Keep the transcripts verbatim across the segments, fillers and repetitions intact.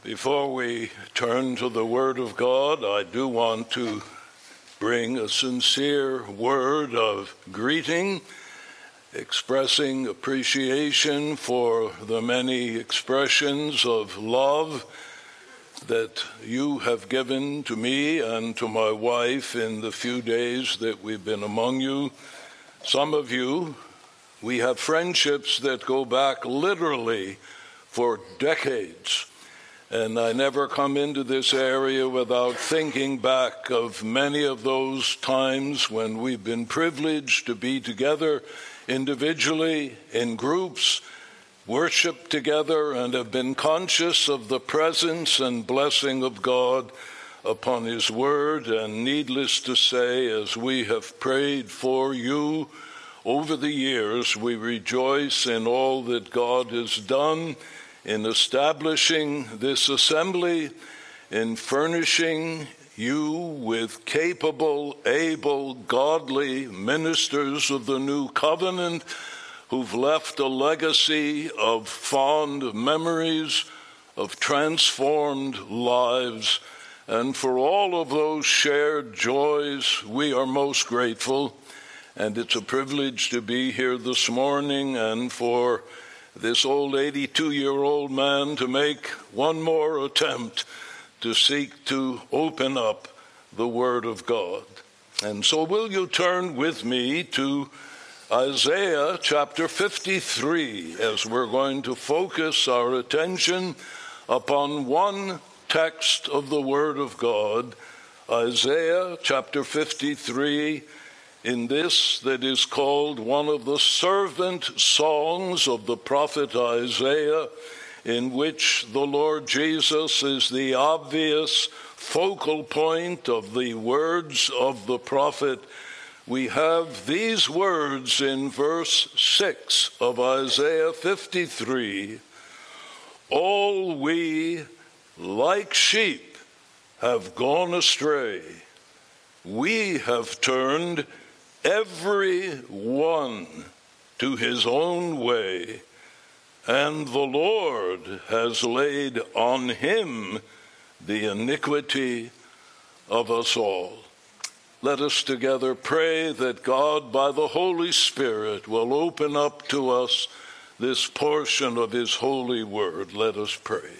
Before we turn to the Word of God, I do want to bring a sincere word of greeting, expressing appreciation for the many expressions of love that you have given to me and to my wife in the few days that we've been among you. Some of you, we have friendships that go back literally for decades. And I never come into this area without thinking back of many of those times when we've been privileged to be together individually, in groups, worship together, and have been conscious of the presence and blessing of God upon His Word. And needless to say, as we have prayed for you over the years, we rejoice in all that God has done in establishing this assembly, in furnishing you with capable, able, godly ministers of the new covenant who've left a legacy of fond memories, of transformed lives. And for all of those shared joys, we are most grateful. And it's a privilege to be here this morning, and for this old eighty-two-year-old man to make one more attempt to seek to open up the Word of God. And so will you turn with me to Isaiah chapter fifty-three, as we're going to focus our attention upon one text of the Word of God, Isaiah chapter fifty-three, in this that is called one of the servant songs of the prophet Isaiah, in which the Lord Jesus is the obvious focal point of the words of the prophet. We have these words in verse six of Isaiah fifty-three, "All we like sheep have gone astray. We have turned every one to his own way, and the Lord has laid on him the iniquity of us all." Let us together pray that God, by the Holy Spirit, will open up to us this portion of His holy word. Let us pray.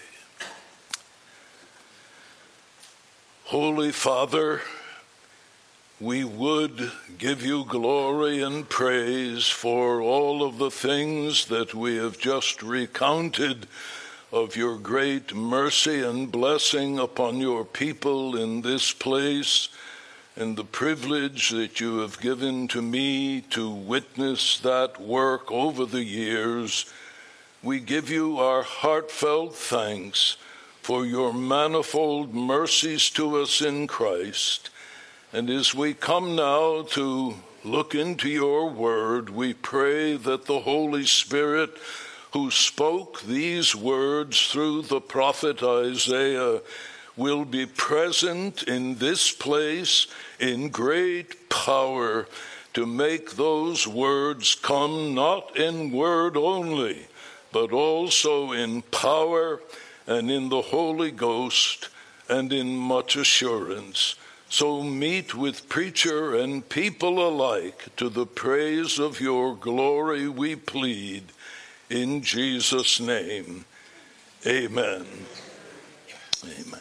Holy Father, we would give you glory and praise for all of the things that we have just recounted of your great mercy and blessing upon your people in this place, and the privilege that you have given to me to witness that work over the years. We give you our heartfelt thanks for your manifold mercies to us in Christ. And as we come now to look into your word, we pray that the Holy Spirit, who spoke these words through the prophet Isaiah, will be present in this place in great power to make those words come not in word only, but also in power and in the Holy Ghost and in much assurance. So meet with preacher and people alike to the praise of your glory, we plead, in Jesus' name. Amen. Amen.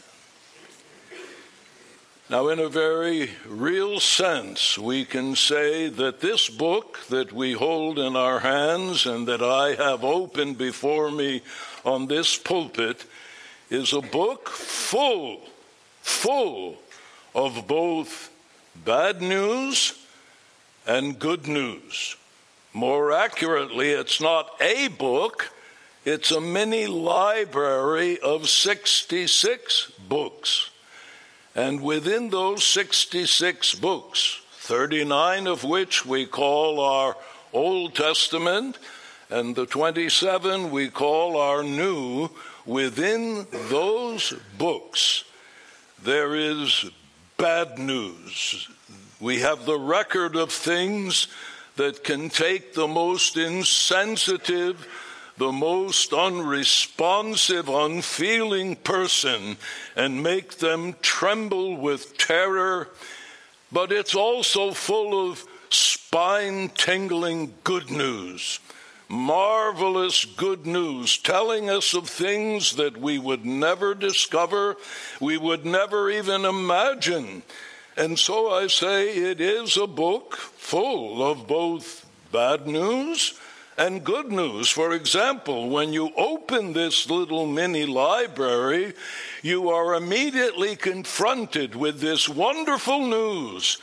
Now, in a very real sense, we can say that this book that we hold in our hands and that I have opened before me on this pulpit is a book full, full of both bad news and good news. More accurately, it's not a book, it's a mini library of sixty-six books. And within those sixty-six books, thirty-nine of which we call our Old Testament, and the twenty-seven we call our New, within those books, there is bad news. We have the record of things that can take the most insensitive the most unresponsive, unfeeling person and make them tremble with terror, but it's also full of spine-tingling good news, marvelous good news, telling us of things that we would never discover, we would never even imagine. And so I say it is a book full of both bad news and good news. For example, when you open this little mini library, you are immediately confronted with this wonderful news.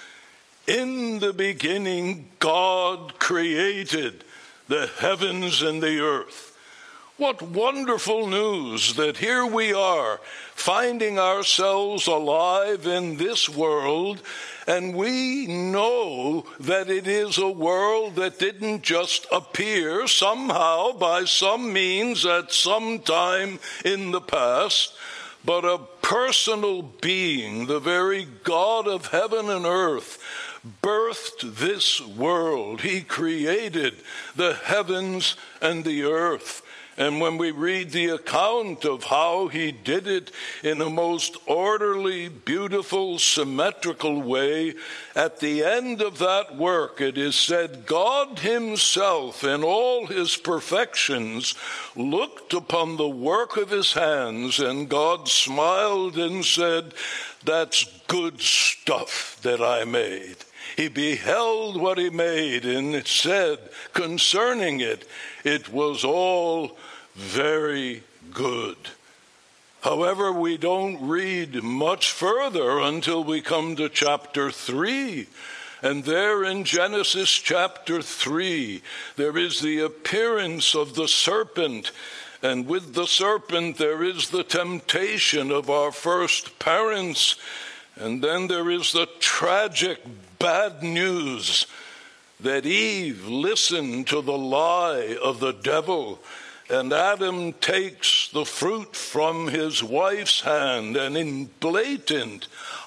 In the beginning, God created the heavens and the earth. What wonderful news that here we are, finding ourselves alive in this world, and we know that it is a world that didn't just appear somehow by some means at some time in the past, but a personal being, the very God of heaven and earth, birthed this world. He created the heavens and the earth. And when we read the account of how he did it in a most orderly, beautiful, symmetrical way, at the end of that work it is said, God himself in all his perfections looked upon the work of his hands, and God smiled and said, that's good stuff that I made. He beheld what he made, and it said concerning it, it was all very good. However, we don't read much further until we come to chapter three. And there in Genesis chapter three, there is the appearance of the serpent. And with the serpent, there is the temptation of our first parents. And then there is the tragic bad news that Eve listened to the lie of the devil, and Adam takes the fruit from his wife's hand, and in blatant,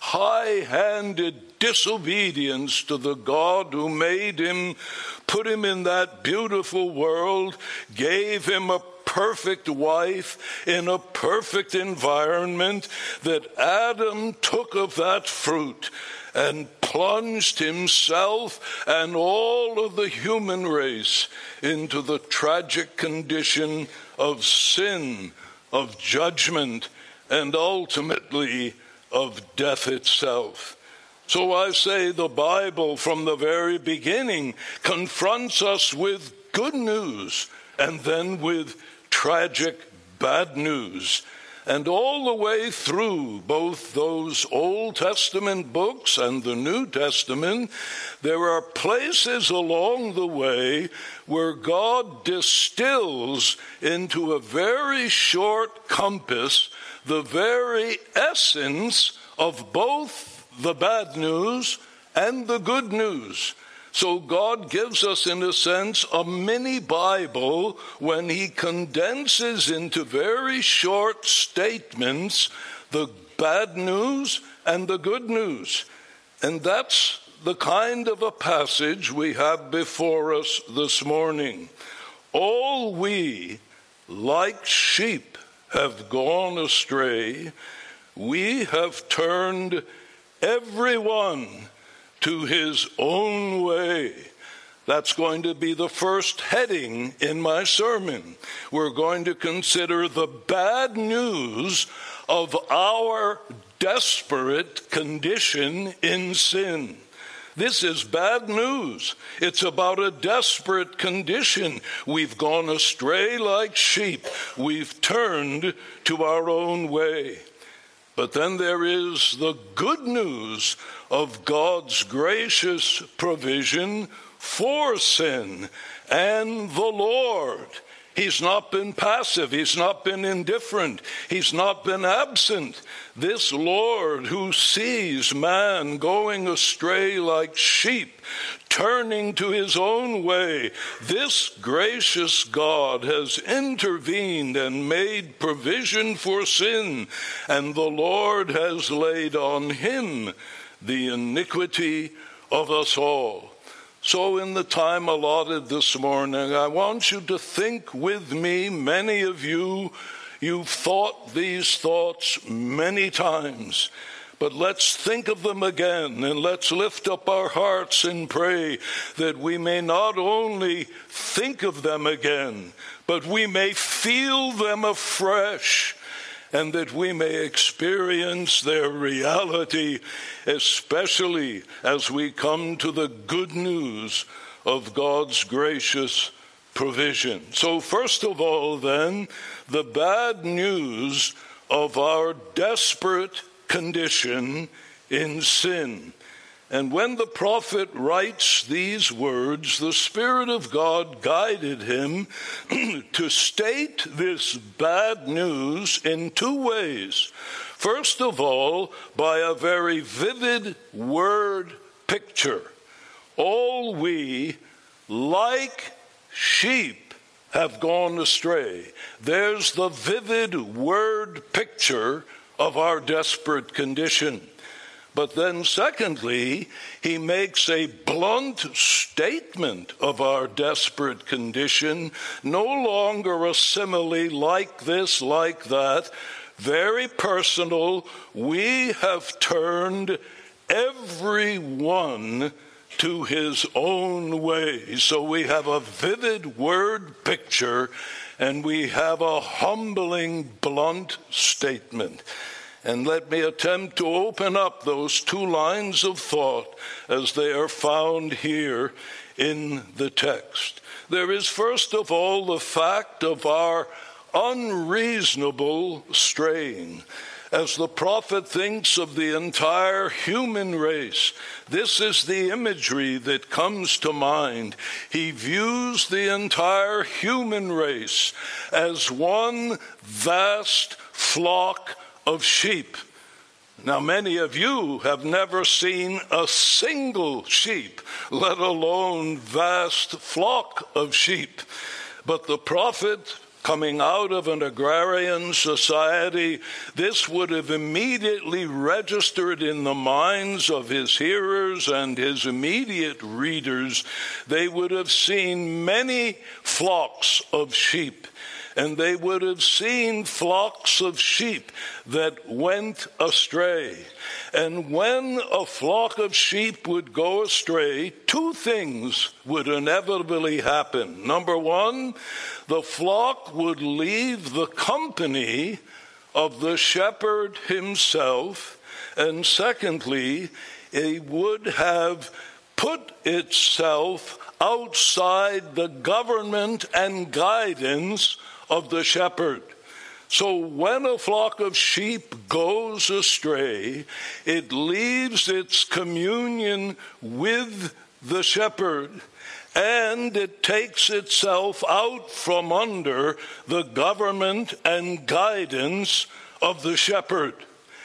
high-handed disobedience to the God who made him, put him in that beautiful world, gave him a perfect wife in a perfect environment, that Adam took of that fruit and plunged himself and all of the human race into the tragic condition of sin, of judgment, and ultimately of death itself. So I say the Bible from the very beginning confronts us with good news and then with tragic bad news. And all the way through both those Old Testament books and the New Testament, there are places along the way where God distills into a very short compass the very essence of both the bad news and the good news. So God gives us, in a sense, a mini Bible when he condenses into very short statements the bad news and the good news. And that's the kind of a passage we have before us this morning. All we, like sheep, have gone astray. We have turned everyone to his own way. That's going to be the first heading in my sermon. We're going to consider the bad news of our desperate condition in sin. This is bad news. It's about a desperate condition. We've gone astray like sheep. We've turned to our own way. But then there is the good news of God's gracious provision for sin and the Lord. He's not been passive. He's not been indifferent. He's not been absent. This Lord who sees man going astray like sheep, turning to his own way, this gracious God has intervened and made provision for sin, and the Lord has laid on him the iniquity of us all. So in the time allotted this morning, I want you to think with me. Many of you, you've thought these thoughts many times, but let's think of them again, and let's lift up our hearts and pray that we may not only think of them again, but we may feel them afresh, and that we may experience their reality, especially as we come to the good news of God's gracious provision. So first of all, then, the bad news of our desperate condition in sin. And when the prophet writes these words, the Spirit of God guided him to state this bad news in two ways. First of all, by a very vivid word picture. All we, like sheep, have gone astray. There's the vivid word picture of our desperate condition. But then secondly, he makes a blunt statement of our desperate condition, no longer a simile like this, like that, very personal. We have turned every one to his own way. So we have a vivid word picture, and we have a humbling, blunt statement. And let me attempt to open up those two lines of thought as they are found here in the text. There is, first of all, the fact of our unreasonable straying. As the prophet thinks of the entire human race, this is the imagery that comes to mind. He views the entire human race as one vast flock of sheep. Now, many of you have never seen a single sheep, let alone vast flock of sheep. But the prophet, coming out of an agrarian society, this would have immediately registered in the minds of his hearers and his immediate readers. They would have seen many flocks of sheep. And they would have seen flocks of sheep that went astray. And when a flock of sheep would go astray, two things would inevitably happen. Number one, the flock would leave the company of the shepherd himself. And secondly, it would have put itself outside the government and guidance of the shepherd. So when a flock of sheep goes astray, it leaves its communion with the shepherd, and it takes itself out from under the government and guidance of the shepherd.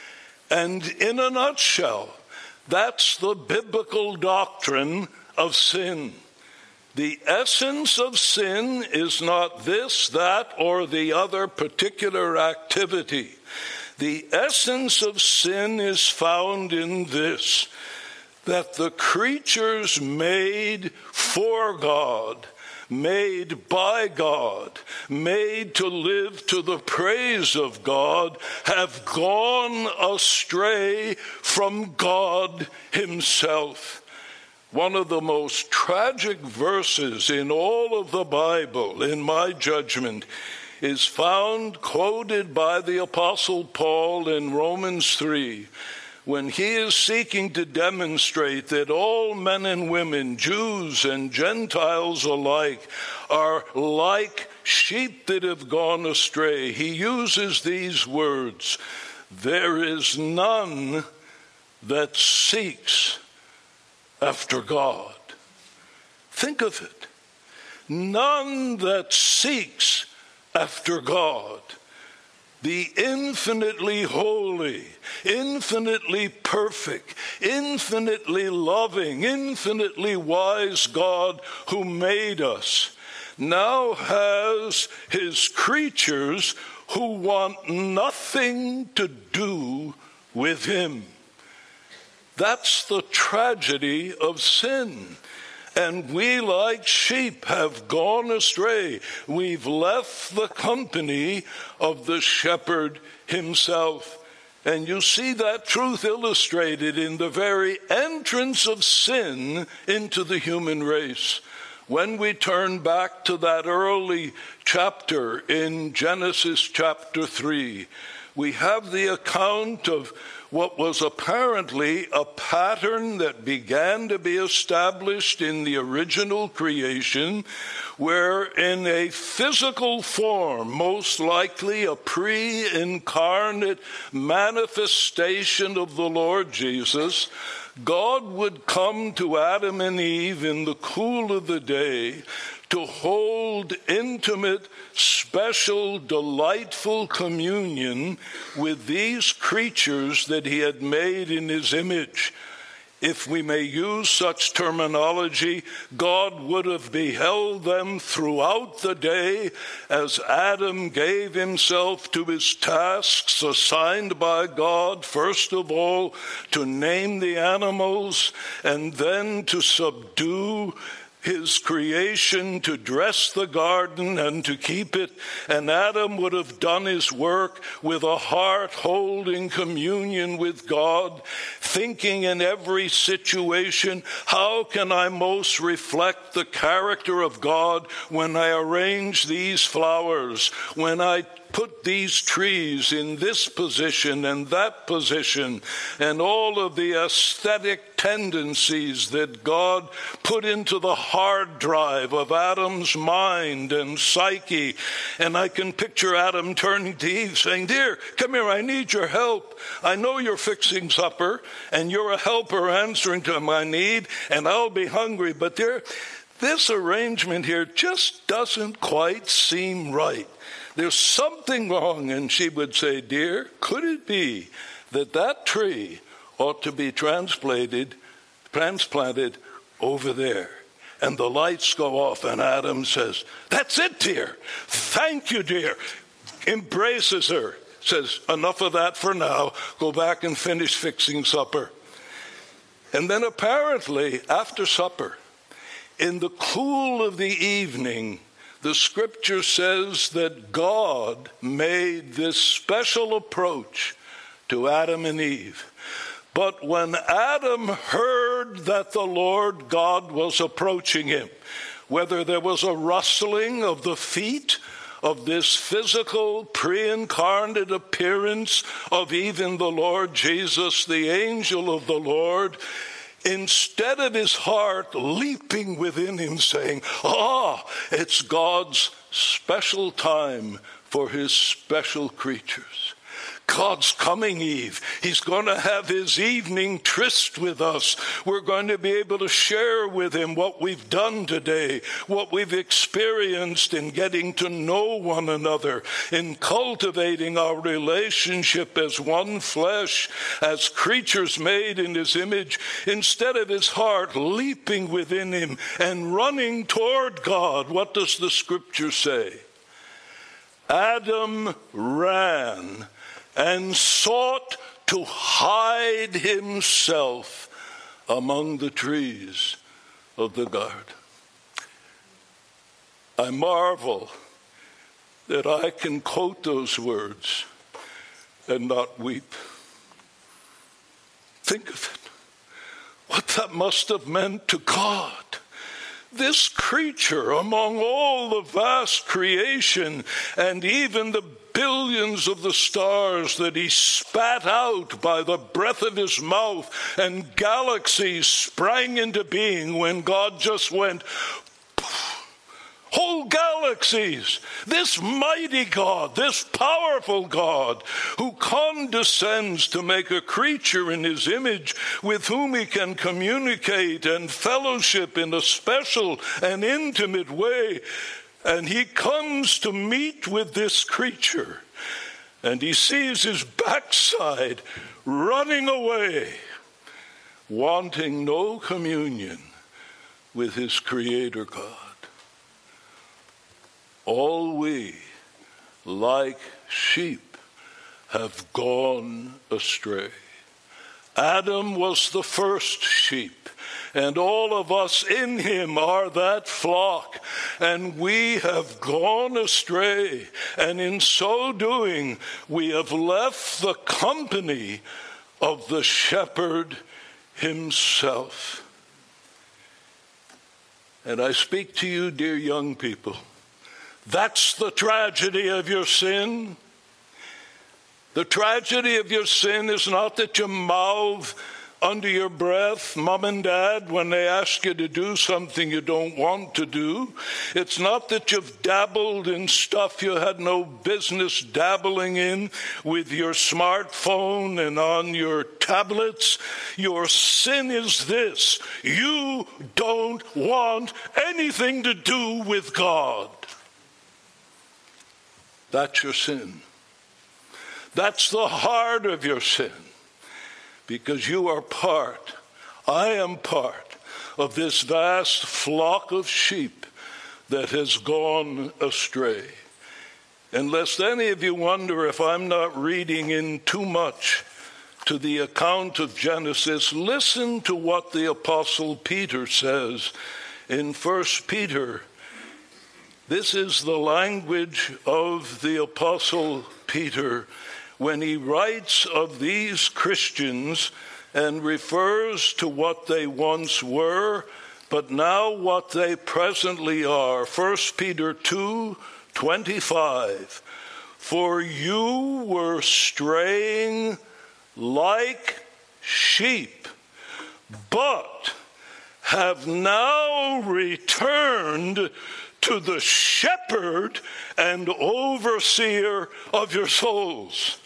And in a nutshell, that's the biblical doctrine of sin. The essence of sin is not this, that, or the other particular activity. The essence of sin is found in this, that the creatures made for God, made by God, made to live to the praise of God, have gone astray from God himself. One of the most tragic verses in all of the Bible, in my judgment, is found quoted by the Apostle Paul in Romans three, when he is seeking to demonstrate that all men and women, Jews and Gentiles alike, are like sheep that have gone astray. He uses these words, "There is none that seeks after God." Think of it. None that seeks after God. The infinitely holy, infinitely perfect, infinitely loving, infinitely wise God who made us now has his creatures who want nothing to do with him. That's the tragedy of sin. And we, like sheep, have gone astray. We've left the company of the shepherd himself. And you see that truth illustrated in the very entrance of sin into the human race. When we turn back to that early chapter in Genesis chapter three, we have the account of what was apparently a pattern that began to be established in the original creation, where in a physical form, most likely a pre-incarnate manifestation of the Lord Jesus, God would come to Adam and Eve in the cool of the day to hold intimate, special, delightful communion with these creatures that he had made in his image. If we may use such terminology, God would have beheld them throughout the day as Adam gave himself to his tasks assigned by God, first of all, to name the animals and then to subdue his creation, to dress the garden and to keep it. And Adam would have done his work with a heart holding communion with God, thinking in every situation, how can I most reflect the character of God when I arrange these flowers, when I put these trees in this position and that position, and all of the aesthetic tendencies that God put into the hard drive of Adam's mind and psyche. And I can picture Adam turning to Eve saying, dear, come here, I need your help. I know you're fixing supper, and you're a helper answering to my need, and I'll be hungry, but dear, this arrangement here just doesn't quite seem right. There's something wrong. And she would say, dear, could it be that that tree ought to be transplanted, transplanted over there? And the lights go off, and Adam says, that's it, dear. Thank you, dear. Embraces her, says, enough of that for now. Go back and finish fixing supper. And then apparently, after supper, in the cool of the evening, the scripture says that God made this special approach to Adam and Eve. But when Adam heard that the Lord God was approaching him, whether there was a rustling of the feet of this physical pre-incarnate appearance of even the Lord Jesus, the angel of the Lord, instead of his heart leaping within him saying, ah, it's God's special time for his special creatures. God's coming, Eve. He's going to have his evening tryst with us. We're going to be able to share with him what we've done today, what we've experienced in getting to know one another, in cultivating our relationship as one flesh, as creatures made in his image, instead of his heart leaping within him and running toward God. What does the scripture say? Adam ran and sought to hide himself among the trees of the garden. I marvel that I can quote those words and not weep. Think of it. What that must have meant to God. This creature among all the vast creation and even the billions of the stars that he spat out by the breath of his mouth, and galaxies sprang into being when God just went, whole galaxies. This mighty God, this powerful God, who condescends to make a creature in his image with whom he can communicate and fellowship in a special and intimate way. And he comes to meet with this creature, and he sees his backside running away, wanting no communion with his Creator God. All we, like sheep, have gone astray. Adam was the first sheep. and all of us in him are that flock, and we have gone astray, and in so doing we have left the company of the shepherd himself. And I speak to you, dear young people, that's the tragedy of your sin. The tragedy of your sin is not that you mouth under your breath, mom and dad, when they ask you to do something you don't want to do. It's not that you've dabbled in stuff you had no business dabbling in with your smartphone and on your tablets. Your sin is this: you don't want anything to do with God. That's your sin. That's the heart of your sin. Because you are part, I am part of this vast flock of sheep that has gone astray. And lest any of you wonder if I'm not reading in too much to the account of Genesis, listen to what the Apostle Peter says in First Peter. This is the language of the Apostle Peter when he writes of these Christians and refers to what they once were, but now what they presently are. First Peter two twenty-five. For you were straying like sheep, but have now returned to the shepherd and overseer of your souls.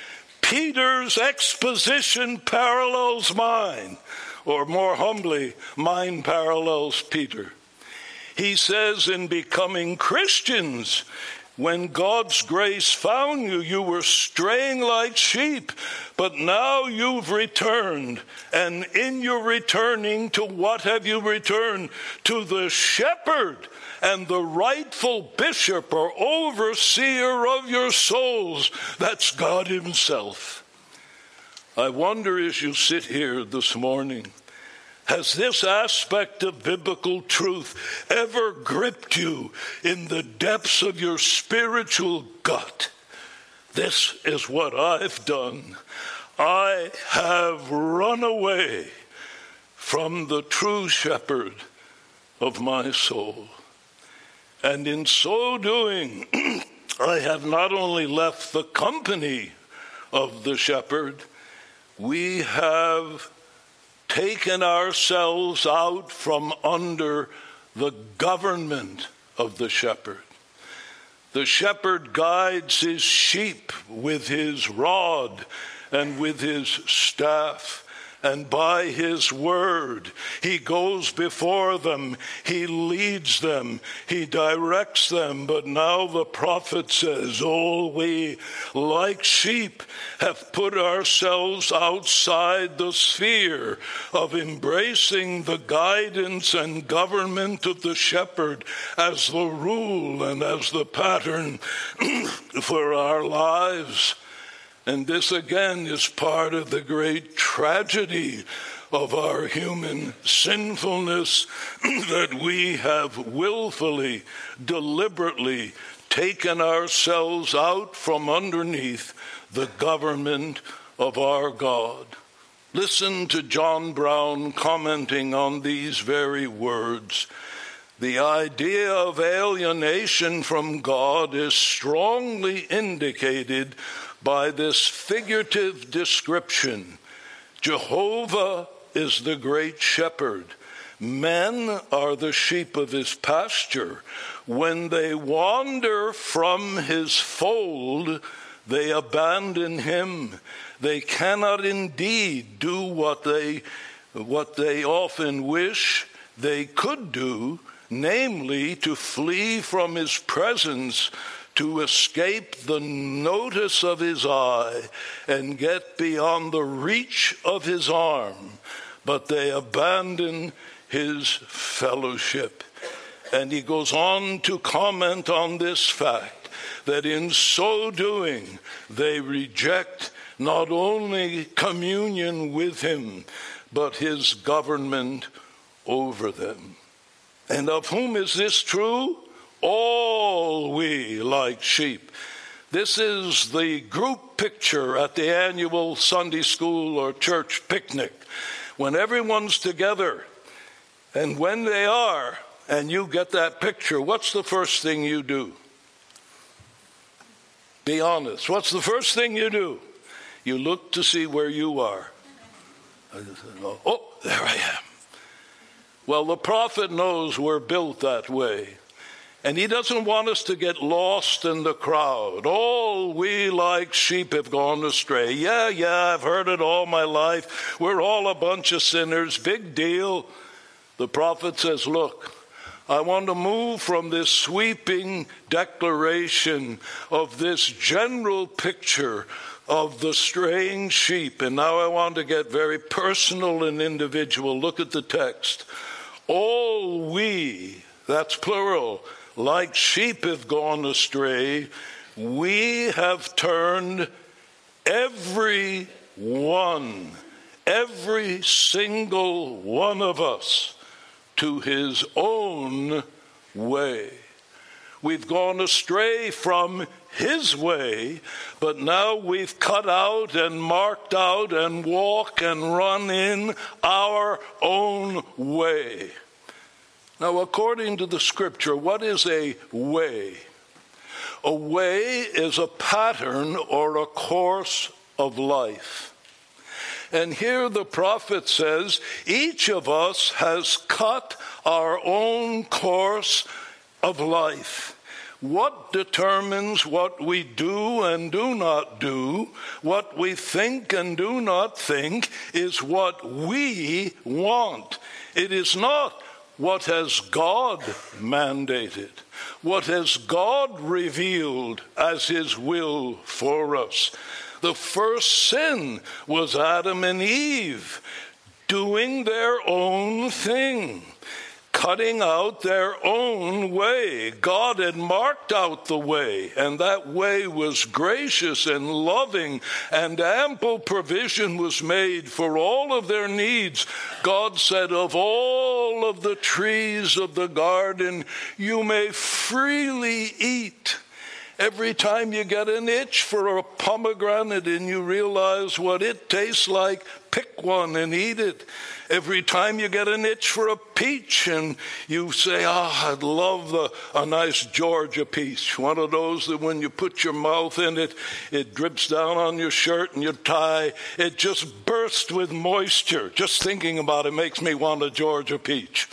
Peter's exposition parallels mine, or more humbly, mine parallels Peter. He says, in becoming Christians, when God's grace found you, you were straying like sheep, but now you've returned. And in your returning, to what have you returned? To the shepherd and the rightful bishop or overseer of your souls. That's God himself. I wonder, as you sit here this morning, has this aspect of biblical truth ever gripped you in the depths of your spiritual gut? This is what I've done. I have run away from the true shepherd of my soul. And in so doing, I have not only left the company of the shepherd, we have taken ourselves out from under the government of the shepherd. The shepherd guides his sheep with his rod and with his staff, and by his word he goes before them, he leads them, he directs them. But now the prophet says, oh, we like sheep have put ourselves outside the sphere of embracing the guidance and government of the shepherd as the rule and as the pattern for our lives. And this again is part of the great tragedy of our human sinfulness, that we have willfully, deliberately taken ourselves out from underneath the government of our God. Listen to John Brown commenting on these very words. The idea of alienation from God is strongly indicated by this figurative description. Jehovah is the great shepherd. Men are the sheep of his pasture. When they wander from his fold, they abandon him. They cannot indeed do what they, what they often wish they could do, namely to flee from his presence, to escape the notice of his eye and get beyond the reach of his arm, but they abandon his fellowship. And he goes on to comment on this fact, that in so doing they reject not only communion with him, but his government over them. And of whom is this true? All we like sheep. This is the group picture at the annual Sunday school or church picnic, when everyone's together. And when they are, and you get that picture, what's the first thing you do? Be honest. What's the first thing you do? You look to see where you are. Oh, there I am. Well, the prophet knows we're built that way. And he doesn't want us to get lost in the crowd. All we like sheep have gone astray. Yeah, yeah, I've heard it all my life. We're all a bunch of sinners. Big deal. The prophet says, look, I want to move from this sweeping declaration of this general picture of the straying sheep. And now I want to get very personal and individual. Look at the text. All we, that's plural, like sheep have gone astray. We have turned every one, every single one of us, to his own way. We've gone astray from his way, but now we've cut out and marked out and walk and run in our own way. Now, according to the scripture, what is a way? A way is a pattern or a course of life. And here the prophet says, each of us has cut our own course of life. What determines what we do and do not do, what we think and do not think, is what we want. It is not what has God mandated, what has God revealed as his will for us. The first sin was Adam and Eve doing their own thing, cutting out their own way. God had marked out the way, and that way was gracious and loving, and ample provision was made for all of their needs. God said, of all of the trees of the garden, you may freely eat. Every time you get an itch for a pomegranate and you realize what it tastes like, pick one and eat it. Every time you get an itch for a peach and you say, oh, I'd love the, a nice Georgia peach. One of those that when you put your mouth in it, it drips down on your shirt and your tie. It just bursts with moisture. Just thinking about it makes me want a Georgia peach.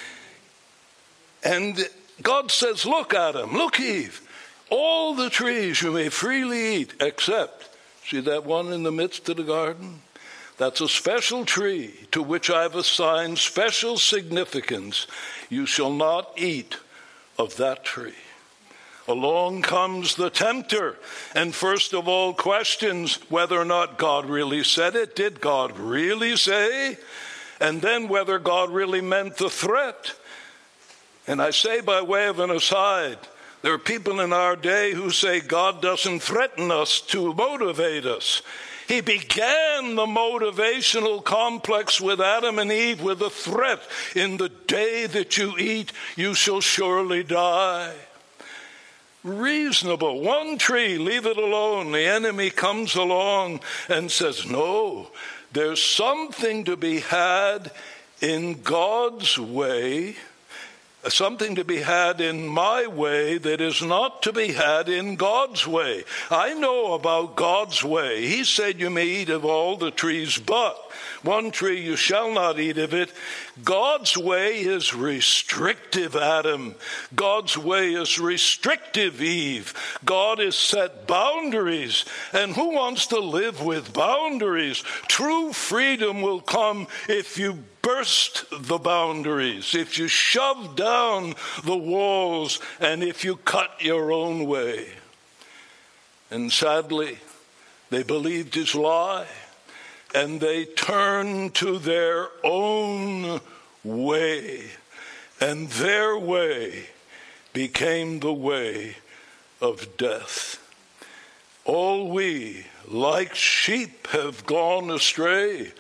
And God says, look, Adam, look, Eve. All the trees you may freely eat, except, see that one in the midst of the garden? That's a special tree to which I've assigned special significance. You shall not eat of that tree. Along comes the tempter, and first of all questions whether or not God really said it. Did God really say? And then whether God really meant the threat. And I say by way of an aside, there are people in our day who say God doesn't threaten us to motivate us. He began the motivational complex with Adam and Eve with a threat. In the day that you eat, you shall surely die. Reasonable. One tree, leave it alone. The enemy comes along and says, no, there's something to be had in God's way, something to be had in my way that is not to be had in God's way. I know about God's way. He said you may eat of all the trees, but one tree you shall not eat of it. God's way is restrictive, Adam. God's way is restrictive, Eve. God has set boundaries. And who wants to live with boundaries? True freedom will come if you burst the boundaries, if you shove down the walls, and if you cut your own way. And sadly, they believed his lie, and they turned to their own way, and their way became the way of death. All we, like sheep, have gone astray,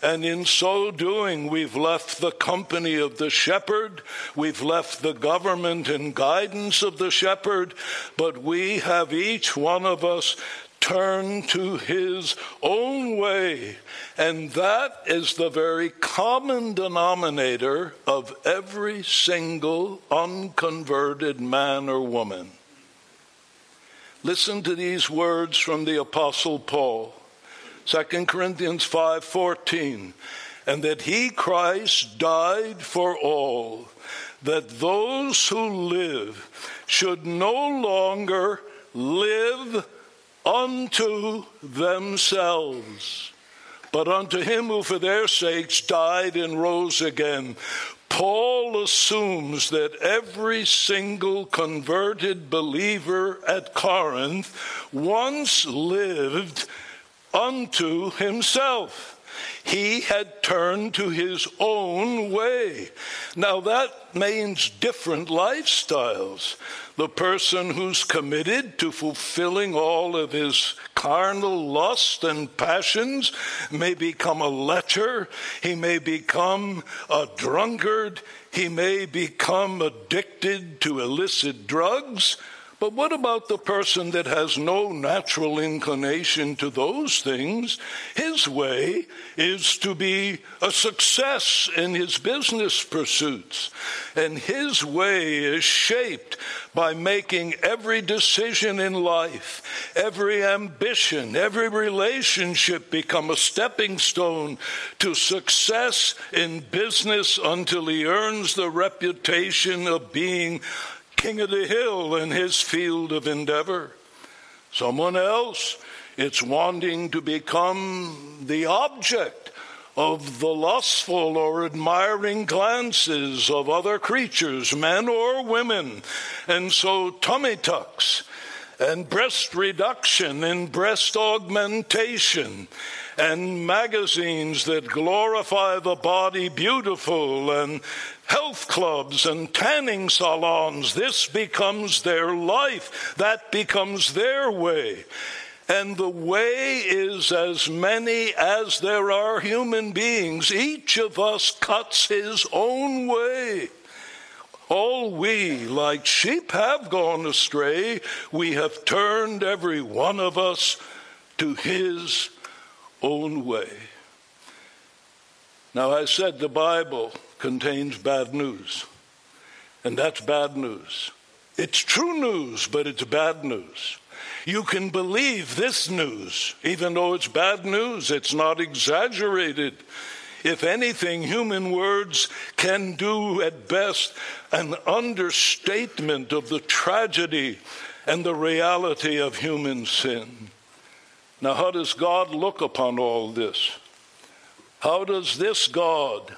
And in so doing, we've left the company of the shepherd, we've left the government and guidance of the shepherd, but we have each one of us turned to his own way. And that is the very common denominator of every single unconverted man or woman. Listen to these words from the Apostle Paul. Second Corinthians five fourteen, and that he, Christ, died for all, that those who live should no longer live unto themselves, but unto him who for their sakes died and rose again. Paul assumes that every single converted believer at Corinth once lived unto himself. He had turned to his own way. Now that means different lifestyles. The person who's committed to fulfilling all of his carnal lust and passions may become a lecher. He may become a drunkard. He may become addicted to illicit drugs. But what about the person that has no natural inclination to those things? His way is to be a success in his business pursuits. And his way is shaped by making every decision in life, every ambition, every relationship become a stepping stone to success in business until he earns the reputation of being king of the hill in his field of endeavor. Someone else, it's wanting to become the object of the lustful or admiring glances of other creatures, men or women. And so tummy tucks and breast reduction and breast augmentation and magazines that glorify the body beautiful and health clubs and tanning salons. This becomes their life. That becomes their way. And the way is as many as there are human beings. Each of us cuts his own way. All we, like sheep, have gone astray. We have turned, every one of us, to his own way. Now, I said the Bible contains bad news, and that's bad news. It's true news, but it's bad news. You can believe this news, even though it's bad news. It's not exaggerated. If anything, human words can do at best an understatement of the tragedy and the reality of human sin. Now, how does God look upon all this? How does this God,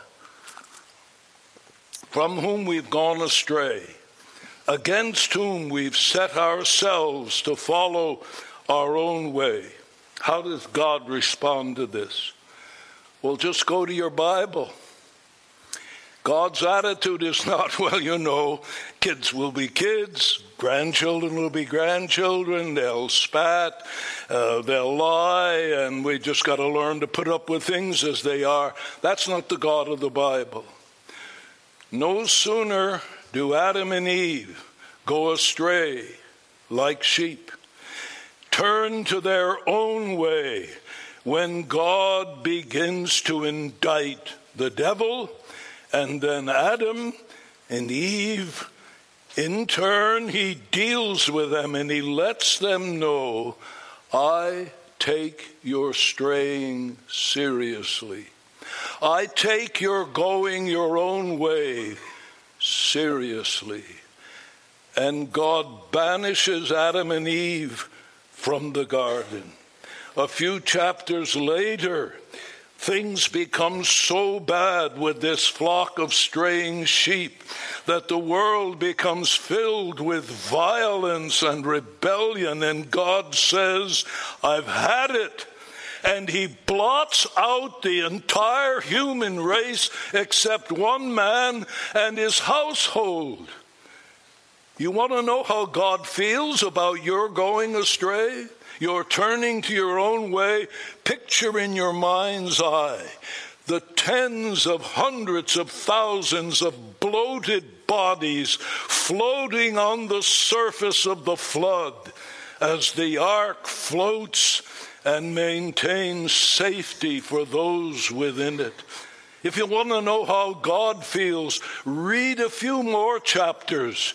from whom we've gone astray, against whom we've set ourselves to follow our own way, how does God respond to this? Well, just go to your Bible. God's attitude is not, well, you know, kids will be kids, grandchildren will be grandchildren, they'll spat, uh, they'll lie, and we just got to learn to put up with things as they are. That's not the God of the Bible. No sooner do Adam and Eve go astray like sheep, turn to their own way, when God begins to indict the devil, and then Adam and Eve, in turn, he deals with them and he lets them know, I take your straying seriously. I take your going your own way seriously. And God banishes Adam and Eve from the garden. A few chapters later, things become so bad with this flock of straying sheep that the world becomes filled with violence and rebellion, and God says, I've had it. And he blots out the entire human race except one man and his household. You want to know how God feels about your going astray? You're turning to your own way. Picture in your mind's eye the tens of hundreds of thousands of bloated bodies floating on the surface of the flood as the ark floats and maintains safety for those within it. If you want to know how God feels, read a few more chapters.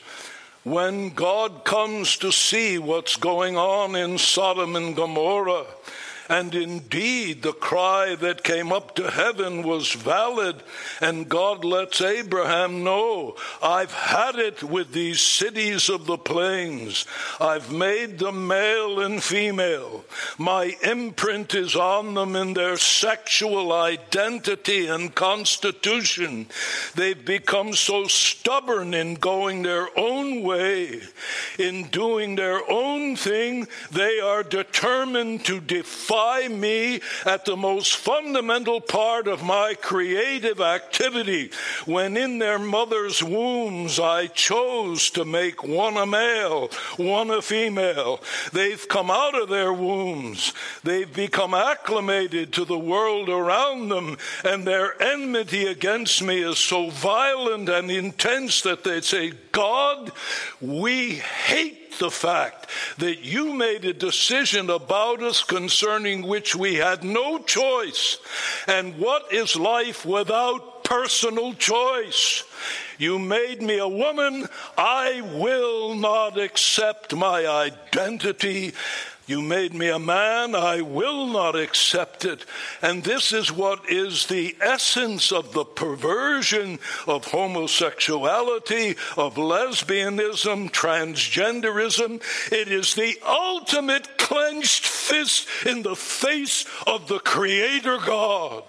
When God comes to see what's going on in Sodom and Gomorrah, and indeed the cry that came up to heaven was valid, and God lets Abraham know, I've had it with these cities of the plains. I've made them male and female. My imprint is on them in their sexual identity and constitution. They've become so stubborn in going their own way, in doing their own thing. They are determined to defy me at the most fundamental part of my creative activity, when in their mother's wombs I chose to make one a male, one a female. They've come out of their wombs. They've become acclimated to the world around them, and their enmity against me is so violent and intense that they say, God, we hate the fact that you made a decision about us concerning which we had no choice. And what is life without personal choice? You made me a woman. I will not accept my identity. You made me a man. I will not accept it. And this is what is the essence of the perversion of homosexuality, of lesbianism, transgenderism. It is the ultimate clenched fist in the face of the Creator God.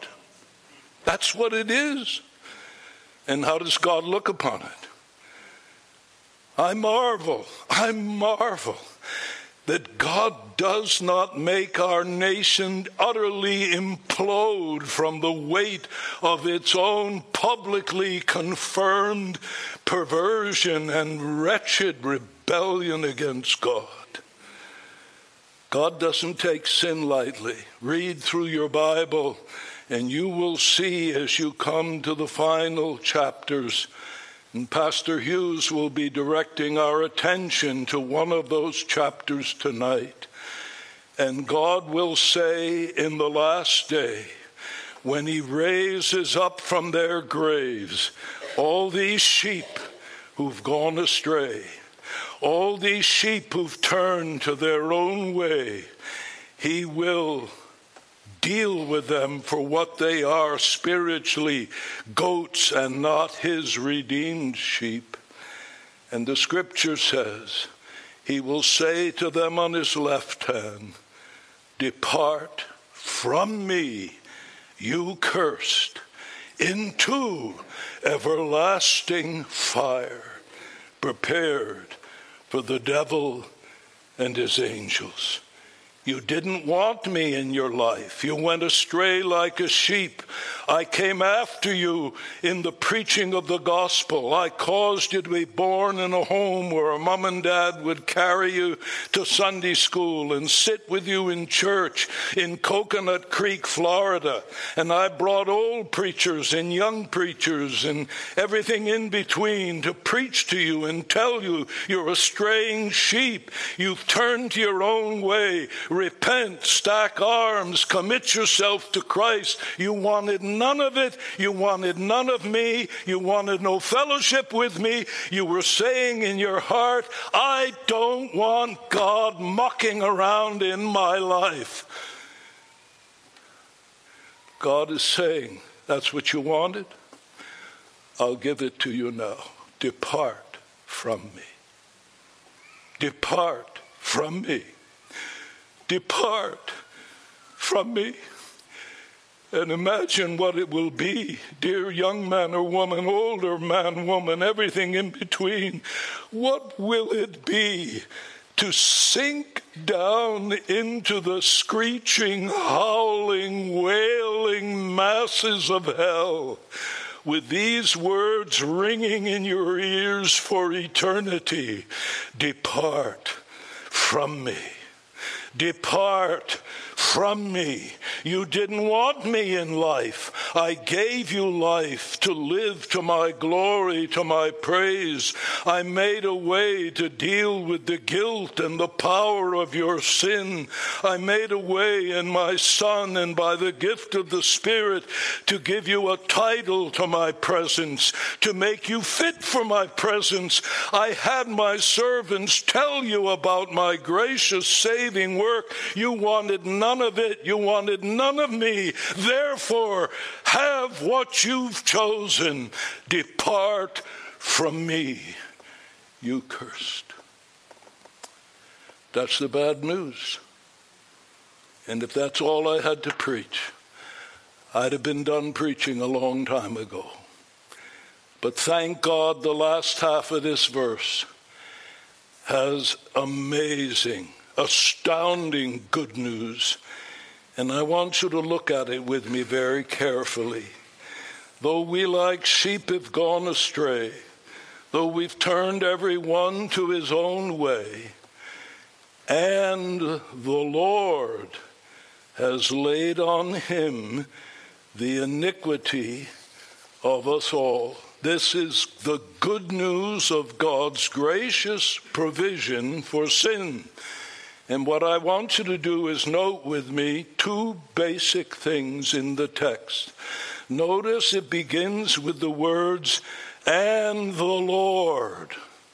That's what it is. And how does God look upon it? I marvel, I marvel that God does not make our nation utterly implode from the weight of its own publicly confirmed perversion and wretched rebellion against God. God doesn't take sin lightly. Read through your Bible, and you will see as you come to the final chapters. And Pastor Hughes will be directing our attention to one of those chapters tonight. And God will say in the last day, when he raises up from their graves all these sheep who've gone astray, all these sheep who've turned to their own way, he will deal with them for what they are spiritually, goats and not his redeemed sheep. And the scripture says, he will say to them on his left hand, depart from me, you cursed, into everlasting fire, prepared for the devil and his angels. You didn't want me in your life. You went astray like a sheep. I came after you in the preaching of the gospel. I caused you to be born in a home where a mom and dad would carry you to Sunday school and sit with you in church in Coconut Creek, Florida. And I brought old preachers and young preachers and everything in between to preach to you and tell you you're a straying sheep. You've turned to your own way. Repent, stack arms, commit yourself to Christ. You wanted none of it. You wanted none of me. You wanted no fellowship with me. You were saying in your heart, I don't want God mucking around in my life. God is saying, that's what you wanted? I'll give it to you now. Depart from me. Depart from me. Depart from me. And imagine what it will be, dear young man or woman, older man, woman, everything in between. What will it be to sink down into the screeching, howling, wailing masses of hell with these words ringing in your ears for eternity? Depart from me. Depart from me. You didn't want me in life. I gave you life to live to my glory, to my praise. I made a way to deal with the guilt and the power of your sin. I made a way in my Son and by the gift of the Spirit to give you a title to my presence, to make you fit for my presence. I had my servants tell you about my gracious saving work. You wanted none of it. You wanted none of me. Therefore, have what you've chosen. Depart from me, you cursed. That's the bad news. And if that's all I had to preach, I'd have been done preaching a long time ago. But thank God the last half of this verse has amazing, astounding good news. And I want you to look at it with me very carefully. Though we like sheep have gone astray, though we've turned every one to his own way, and the Lord has laid on him the iniquity of us all. This is the good news of God's gracious provision for sin. And what I want you to do is note with me two basic things in the text. Notice it begins with the words, and the Lord.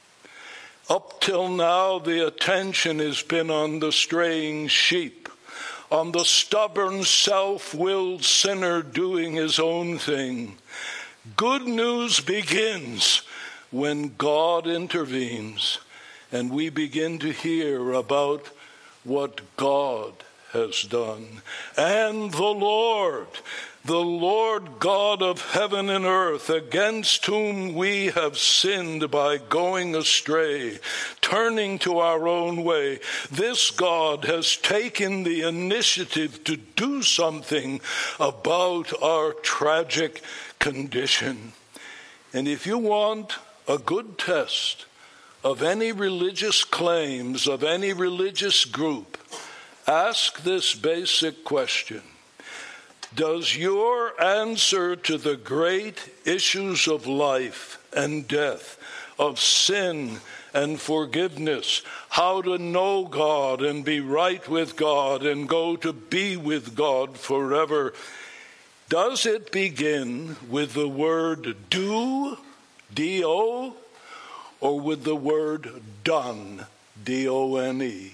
Up till now, the attention has been on the straying sheep, on the stubborn, self-willed sinner doing his own thing. Good news begins when God intervenes and we begin to hear about what God has done. And the Lord, the Lord God of heaven and earth, against whom we have sinned by going astray, turning to our own way, this God has taken the initiative to do something about our tragic condition. And if you want a good test of any religious claims of any religious group, ask this basic question. Does your answer to the great issues of life and death, of sin and forgiveness, how to know God and be right with God and go to be with God forever, does it begin with the word do, D O, or with the word done, D O N E?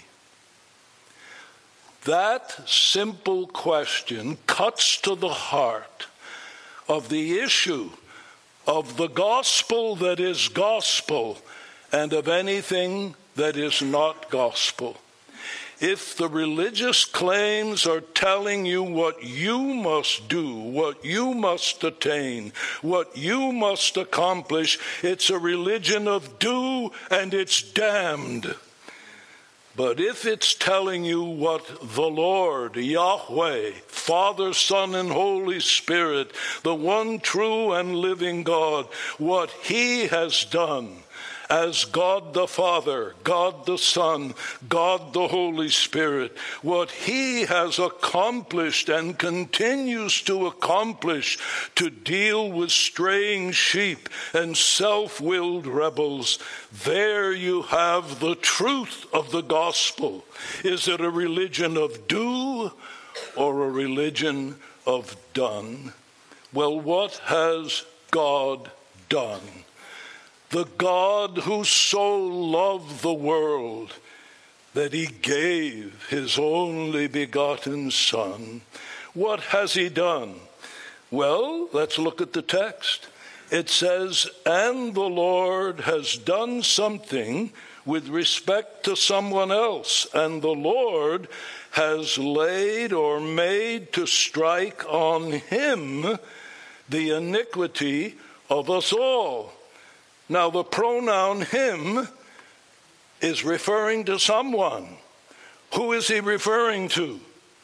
That simple question cuts to the heart of the issue of the gospel that is gospel and of anything that is not gospel. If the religious claims are telling you what you must do, what you must attain, what you must accomplish, it's a religion of do and it's damned. But if it's telling you what the Lord, Yahweh, Father, Son, and Holy Spirit, the one true and living God, what he has done as God the Father, God the Son, God the Holy Spirit, what he has accomplished and continues to accomplish to deal with straying sheep and self-willed rebels, there you have the truth of the gospel. Is it a religion of do or a religion of done? Well, what has God done? The God who so loved the world that he gave his only begotten Son. What has he done? Well, let's look at the text. It says, and the Lord has done something with respect to someone else, and the Lord has laid or made to strike on him the iniquity of us all. Now, the pronoun him is referring to someone. Who is he referring to?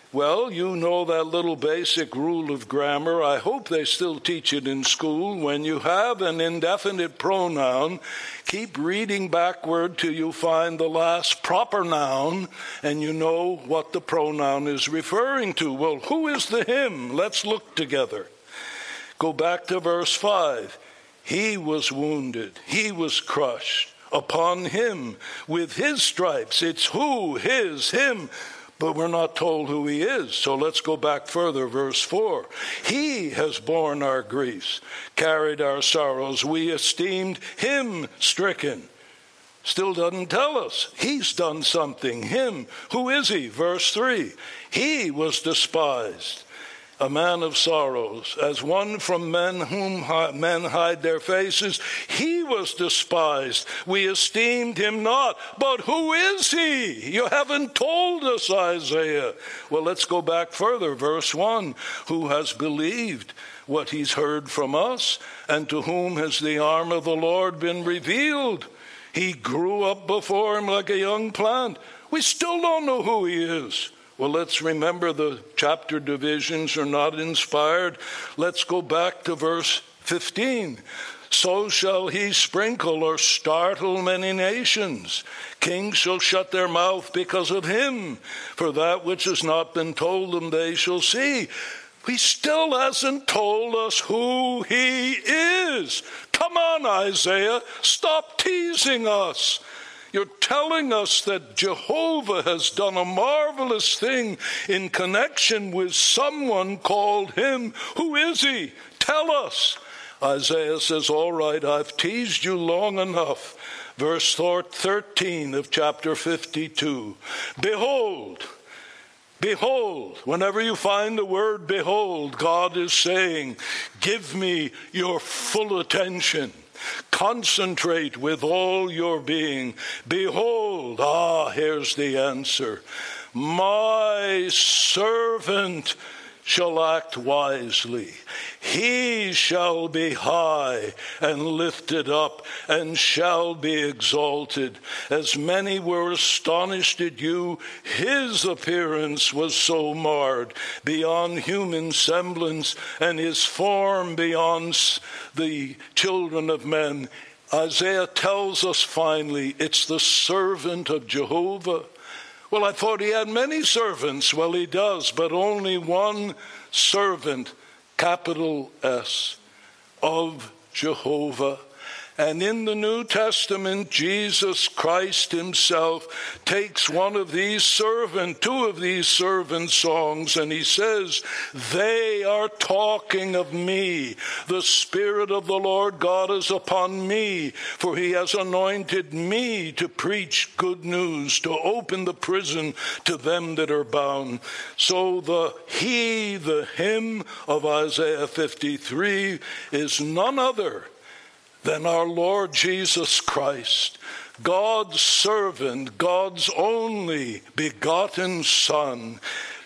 Well, you know that little basic rule of grammar. I hope they still teach it in school. When you have an indefinite pronoun, keep reading backward till you find the last proper noun, and you know what the pronoun is referring to. Well, who is the him? Let's look together. Go back to verse five. He was wounded. He was crushed. Upon him, with his stripes. It's who, his, him. But we're not told who he is. So let's go back further, verse four. He has borne our griefs, carried our sorrows. We esteemed him stricken. Still doesn't tell us. He's done something. Him. Who is he? Verse three. He was despised, a man of sorrows, as one from men whom men hide their faces. He was despised. We esteemed him not. But who is he? You haven't told us, Isaiah. Well, let's go back further. Verse one. Who has believed what he's heard from us? And to whom has the arm of the Lord been revealed? He grew up before him like a young plant. We still don't know who he is. Well, let's remember the chapter divisions are not inspired. Let's go back to verse fifteen. So shall he sprinkle or startle many nations. Kings shall shut their mouth because of him. For that which has not been told them they shall see. He still hasn't told us who he is. Come on, Isaiah. Stop teasing us. You're telling us that Jehovah has done a marvelous thing in connection with someone called him. Who is he? Tell us. Isaiah says, all right, I've teased you long enough. Verse thirteen of chapter fifty-two. Behold, behold, whenever you find the word behold, God is saying, give me your full attention. Concentrate with all your being. Behold, ah, here's the answer. My servant shall act wisely. He shall be high and lifted up and shall be exalted. As many were astonished at you, his appearance was so marred beyond human semblance, and his form beyond the children of men. Isaiah tells us finally, it's the servant of Jehovah. Well, I thought he had many servants. Well, he does, but only one servant, capital S, of Jehovah. And in the New Testament, Jesus Christ himself takes one of these servant, two of these servant songs, and he says, they are talking of me. The Spirit of the Lord God is upon me, for he has anointed me to preach good news, to open the prison to them that are bound. So the he, the him of Isaiah fifty-three is none other than our Lord Jesus Christ, God's servant, God's only begotten Son,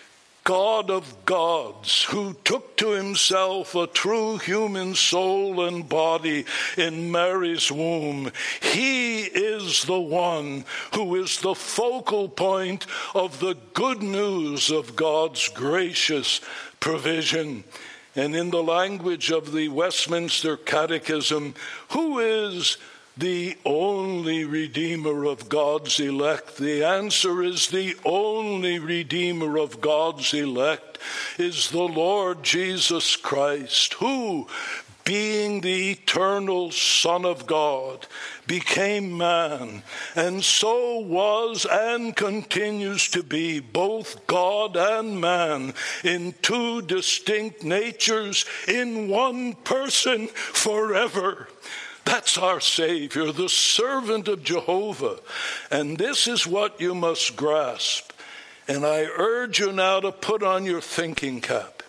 God of gods, who took to himself a true human soul and body in Mary's womb. He is the one who is the focal point of the good news of God's gracious provision. And in the language of the Westminster Catechism, who is the only Redeemer of God's elect? The answer is the only Redeemer of God's elect is the Lord Jesus Christ, who, being the eternal Son of God, became man, and so was and continues to be both God and man in two distinct natures in one person forever. That's our Savior, the servant of Jehovah. And this is what you must grasp. And I urge you now to put on your thinking cap.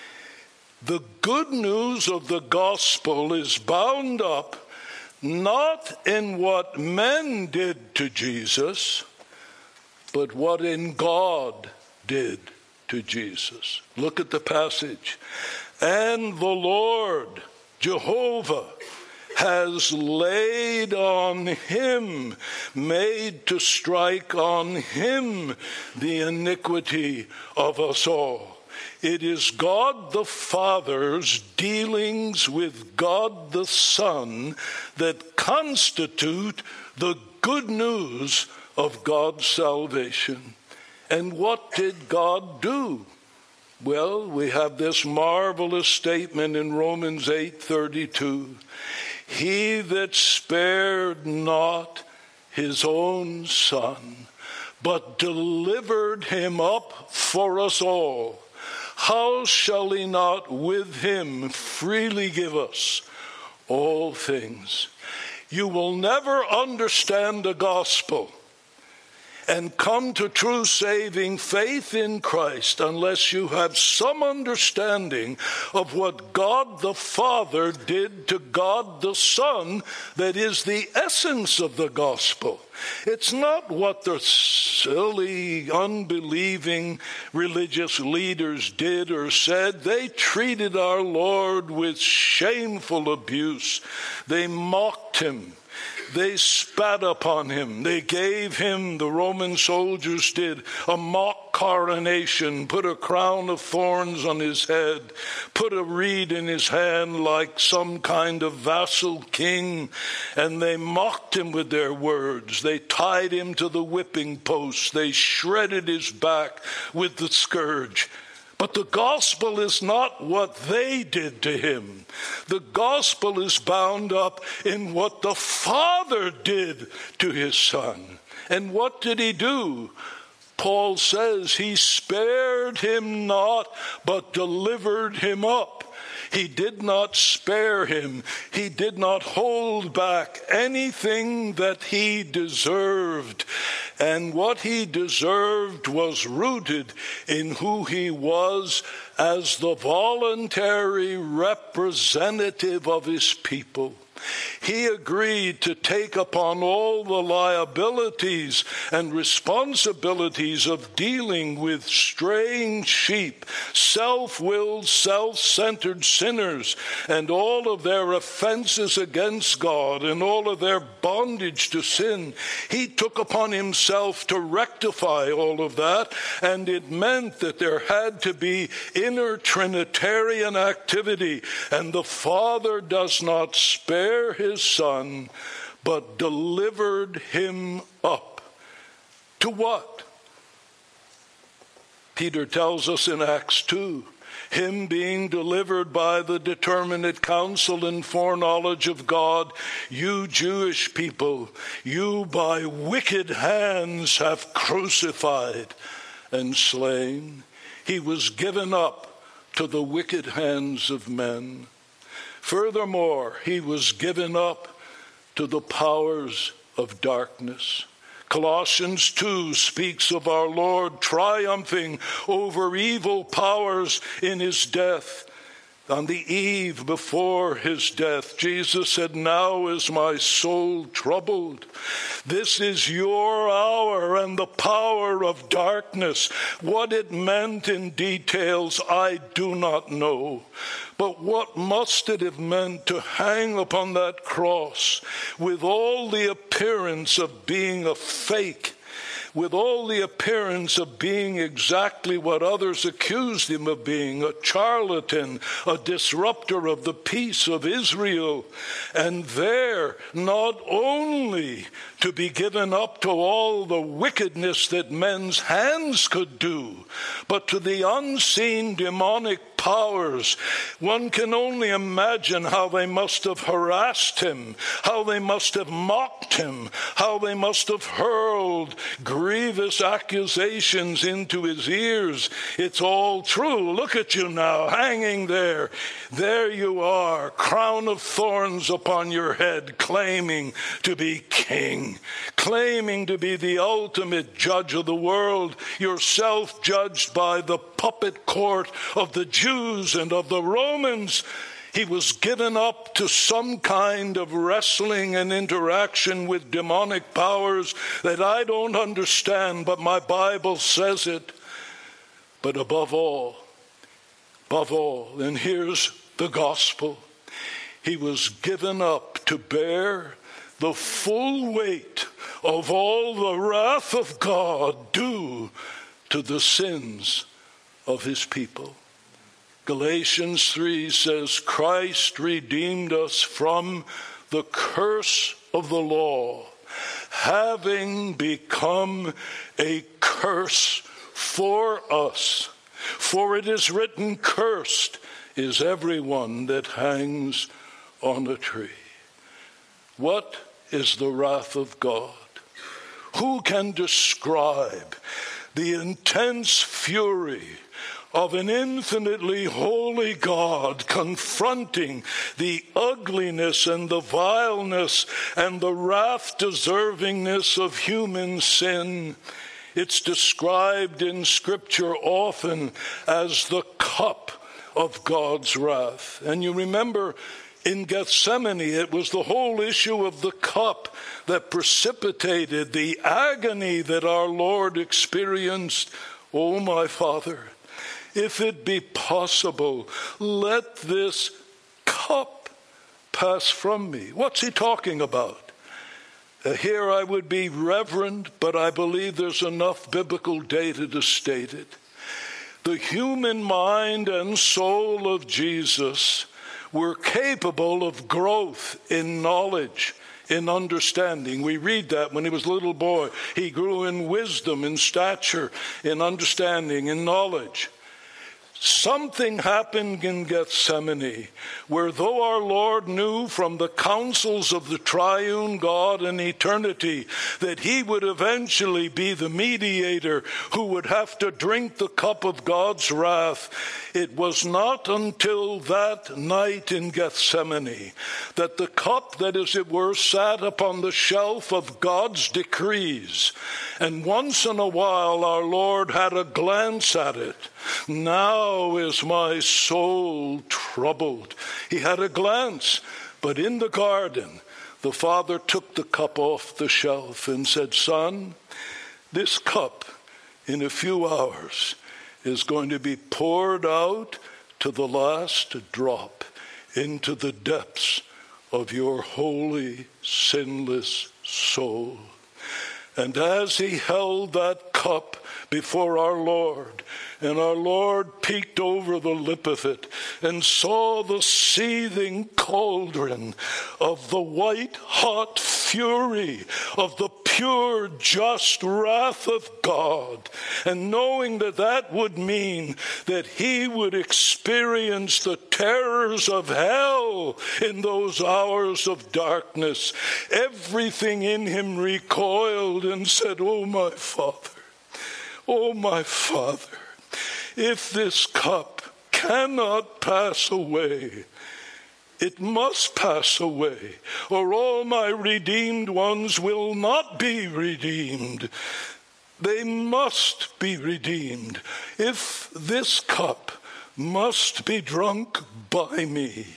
The good news of the gospel is bound up not in what men did to Jesus, but what in God did to Jesus. Look at the passage. And the Lord, Jehovah, has laid on him, made to strike on him the iniquity of us all. It is God the Father's dealings with God the Son that constitute the good news of God's salvation. And what did God do? Well, we have this marvelous statement in Romans eight thirty-two. He that spared not his own Son, but delivered him up for us all, how shall he not with him freely give us all things? You will never understand the gospel and come to true saving faith in Christ unless you have some understanding of what God the Father did to God the Son that is the essence of the gospel. It's not what the silly, unbelieving religious leaders did or said. They treated our Lord with shameful abuse. They mocked him. They spat upon him. They gave him, the Roman soldiers did, a mock coronation, put a crown of thorns on his head, put a reed in his hand like some kind of vassal king, and they mocked him with their words. They tied him to the whipping post. They shredded his back with the scourge. But the gospel is not what they did to him. The gospel is bound up in what the Father did to his Son. And what did he do? Paul says he spared him not, but delivered him up. He did not spare him. He did not hold back anything that he deserved. And what he deserved was rooted in who he was as the voluntary representative of his people. He agreed to take upon all the liabilities and responsibilities of dealing with straying sheep, self-willed, self-centered sinners, and all of their offenses against God and all of their bondage to sin. He took upon himself to rectify all of that, and it meant that there had to be inner Trinitarian activity, and the Father does not spare his Son, but delivered him up. To what? Peter tells us in Acts two, him being delivered by the determinate counsel and foreknowledge of God, you Jewish people, you by wicked hands have crucified and slain. He was given up to the wicked hands of men. Furthermore, he was given up to the powers of darkness. Colossians two speaks of our Lord triumphing over evil powers in his death. On the eve before his death, Jesus said, "Now is my soul troubled." This is your hour and the power of darkness. What it meant in details, I do not know. But what must it have meant to hang upon that cross with all the appearance of being a fake, with all the appearance of being exactly what others accused him of being, a charlatan, a disruptor of the peace of Israel. And there, not only to be given up to all the wickedness that men's hands could do, but to the unseen demonic powers. One can only imagine how they must have harassed him, how they must have mocked him, how they must have hurled grievous accusations into his ears. It's all true. Look at you now, hanging there. There you are, crown of thorns upon your head, claiming to be king, claiming to be the ultimate judge of the world, yourself judged by the puppet court of the Jews and of the Romans. He was given up to some kind of wrestling and interaction with demonic powers that I don't understand, but my Bible says it. But above all, above all, and here's the gospel, he was given up to bear the full weight of all the wrath of God due to the sins of his people. Galatians three says, Christ redeemed us from the curse of the law, having become a curse for us. For it is written, cursed is everyone that hangs on a tree. What is the wrath of God? Who can describe the intense fury of an infinitely holy God confronting the ugliness and the vileness and the wrath-deservingness of human sin? It's described in Scripture often as the cup of God's wrath. And you remember in Gethsemane, it was the whole issue of the cup that precipitated the agony that our Lord experienced. Oh, my Father, if it be possible, let this cup pass from me. What's he talking about? Uh, here I would be reverent, but I believe there's enough biblical data to state it. The human mind and soul of Jesus were capable of growth in knowledge, in understanding. We read that when he was a little boy. He grew in wisdom, in stature, in understanding, in knowledge. Something happened in Gethsemane where, though our Lord knew from the counsels of the triune God in eternity that he would eventually be the mediator who would have to drink the cup of God's wrath, it was not until that night in Gethsemane that the cup, that as it were, sat upon the shelf of God's decrees. And once in a while our Lord had a glance at it. Now is my soul troubled. He had a glance, but in the garden, the Father took the cup off the shelf and said, Son, this cup in a few hours is going to be poured out to the last drop into the depths of your holy, sinless soul. And as he held that cup before our Lord, and our Lord peeked over the lip of it and saw the seething cauldron of the white-hot fury of the pure, just wrath of God, and knowing that that would mean that he would experience the terrors of hell in those hours of darkness, everything in him recoiled and said, Oh, my Father, oh, my Father, if this cup cannot pass away, it must pass away, or all my redeemed ones will not be redeemed. They must be redeemed. If this cup must be drunk by me,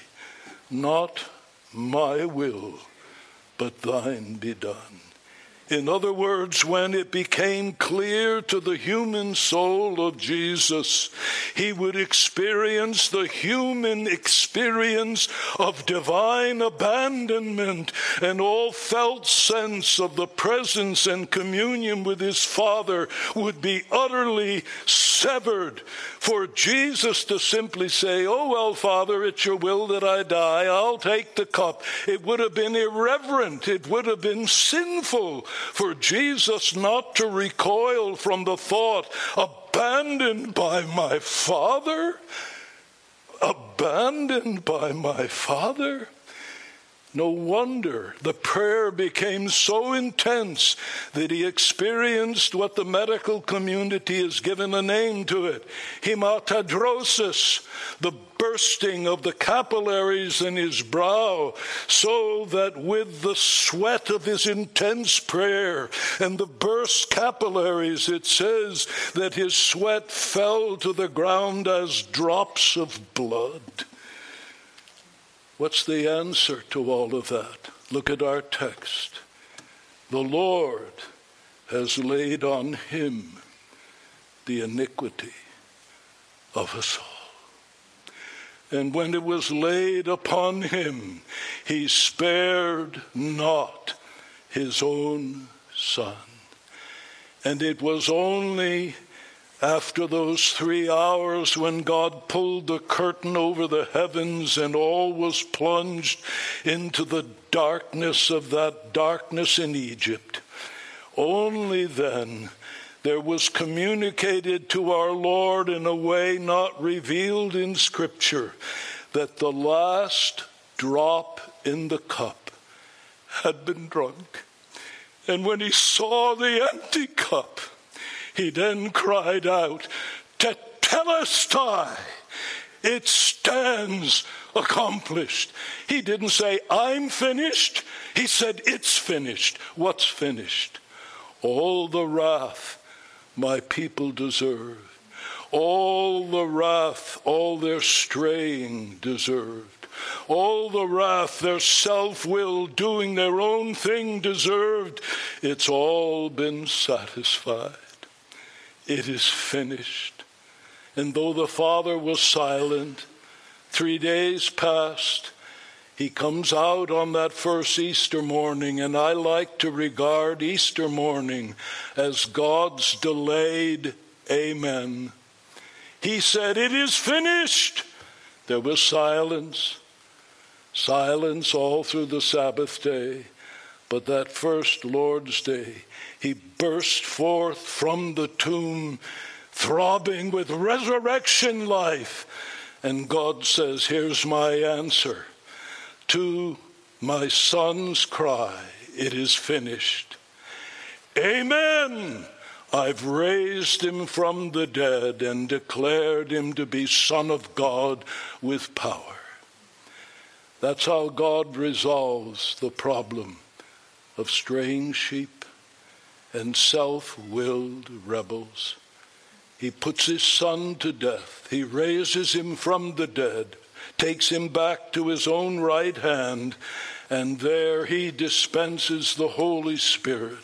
not my will, but thine be done. In other words, when it became clear to the human soul of Jesus, he would experience the human experience of divine abandonment, and all felt sense of the presence and communion with his Father would be utterly severed. For Jesus to simply say, oh, well, Father, it's your will that I die, I'll take the cup, it would have been irreverent, it would have been sinful for Jesus not to recoil from the thought, abandoned by my Father? Abandoned by my Father? No wonder the prayer became so intense that he experienced what the medical community has given a name to it, hematidrosis, the bursting of the capillaries in his brow, so that with the sweat of his intense prayer and the burst capillaries, it says that his sweat fell to the ground as drops of blood. What's the answer to all of that? Look at our text. The Lord has laid on him the iniquity of us all. And when it was laid upon him, he spared not his own son. And it was only after those three hours when God pulled the curtain over the heavens and all was plunged into the darkness of that darkness in Egypt, only then there was communicated to our Lord in a way not revealed in Scripture that the last drop in the cup had been drunk. And when he saw the empty cup, he then cried out, "Tetelestai!" It stands accomplished. He didn't say, "I'm finished." He said, "It's finished." What's finished? All the wrath my people deserve. All the wrath, all their straying deserved. All the wrath their self-will doing their own thing deserved. It's all been satisfied. It is finished. And though the Father was silent, three days passed. He comes out on that first Easter morning, and I like to regard Easter morning as God's delayed amen. He said, "It is finished." There was silence, silence all through the Sabbath day. But that first Lord's Day, he burst forth from the tomb, throbbing with resurrection life. And God says, "Here's my answer to my son's cry, it is finished. Amen. I've raised him from the dead and declared him to be Son of God with power." That's how God resolves the problem of straying sheep and self-willed rebels. He puts his son to death. He raises him from the dead, takes him back to his own right hand, and there he dispenses the Holy Spirit.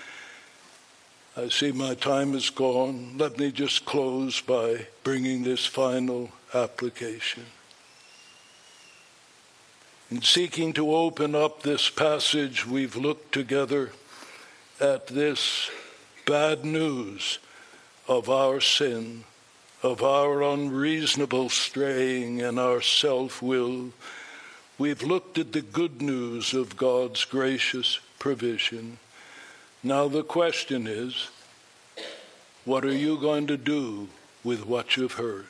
I see my time is gone. Let me just close by bringing this final application. In seeking to open up this passage, we've looked together at this bad news of our sin, of our unreasonable straying and our self-will. We've looked at the good news of God's gracious provision. Now the question is, what are you going to do with what you've heard?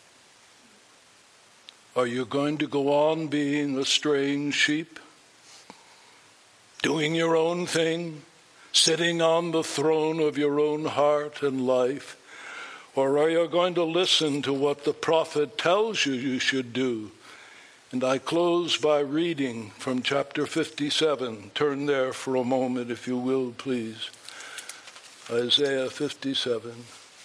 Are you going to go on being a straying sheep, doing your own thing, sitting on the throne of your own heart and life? Or are you going to listen to what the prophet tells you you should do? And I close by reading from chapter fifty-seven. Turn there for a moment, if you will, please. Isaiah fifty-seven.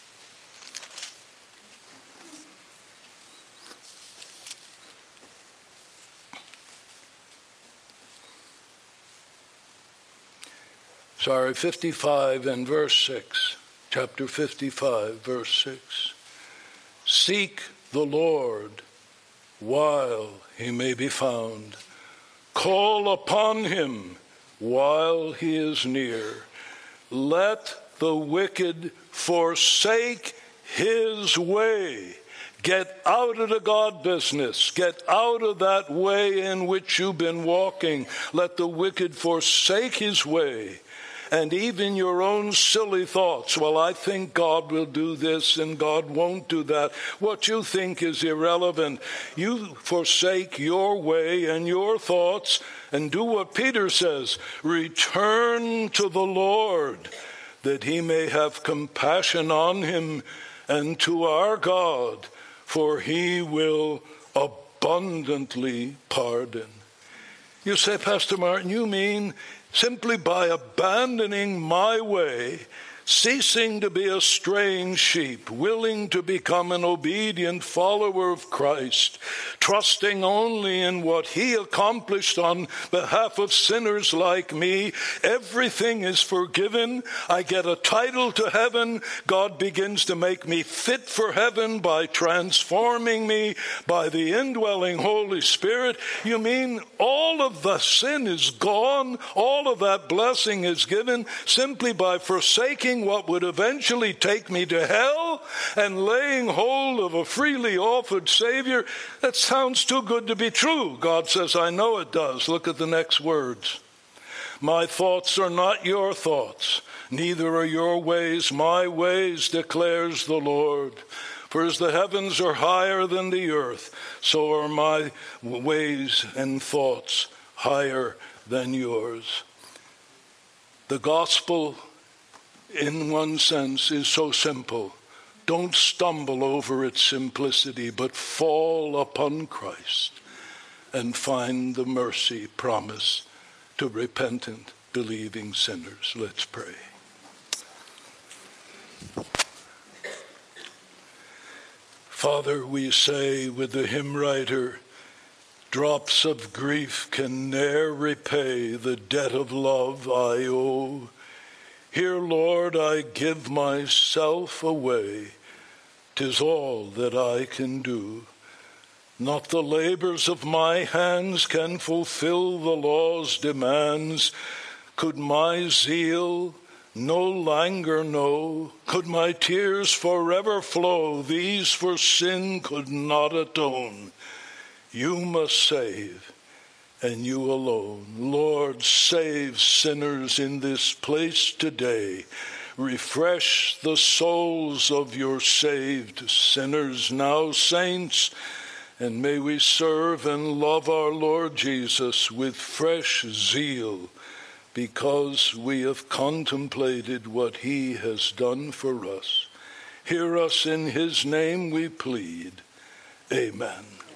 Sorry, fifty-five and verse six. Chapter fifty-five, verse six. Seek the Lord while he may be found. Call upon him while he is near. Let the wicked forsake his way. Get out of the God business. Get out of that way in which you've been walking. Let the wicked forsake his way. And even your own silly thoughts. Well, I think God will do this and God won't do that. What you think is irrelevant. You forsake your way and your thoughts and do what Peter says. Return to the Lord, that he may have compassion on him, and to our God, for he will abundantly pardon. You say, Pastor Martin, you mean simply by abandoning my way, ceasing to be a straying sheep, willing to become an obedient follower of Christ, trusting only in what he accomplished on behalf of sinners like me. Everything is forgiven. I get a title to heaven. God begins to make me fit for heaven by transforming me by the indwelling Holy Spirit. You mean all of the sin is gone? All of that blessing is given simply by forsaking what would eventually take me to hell and laying hold of a freely offered Savior? That sounds too good to be true. God says, I know it does. Look at the next words. My thoughts are not your thoughts, neither are your ways my ways, declares the Lord. For as the heavens are higher than the earth, so are my ways and thoughts higher than yours. The gospel, in one sense, is so simple. Don't stumble over its simplicity, but fall upon Christ and find the mercy promised to repentant, believing sinners. Let's pray. Father, we say with the hymn writer, drops of grief can ne'er repay the debt of love I owe. Here, Lord, I give myself away. 'Tis all that I can do. Not the labors of my hands can fulfill the law's demands. Could my zeal no languor know? Could my tears forever flow? These for sin could not atone. You must save, and you alone. Lord, save sinners in this place today. Refresh the souls of your saved sinners, now saints, and may we serve and love our Lord Jesus with fresh zeal, because we have contemplated what he has done for us. Hear us in his name, we plead. Amen.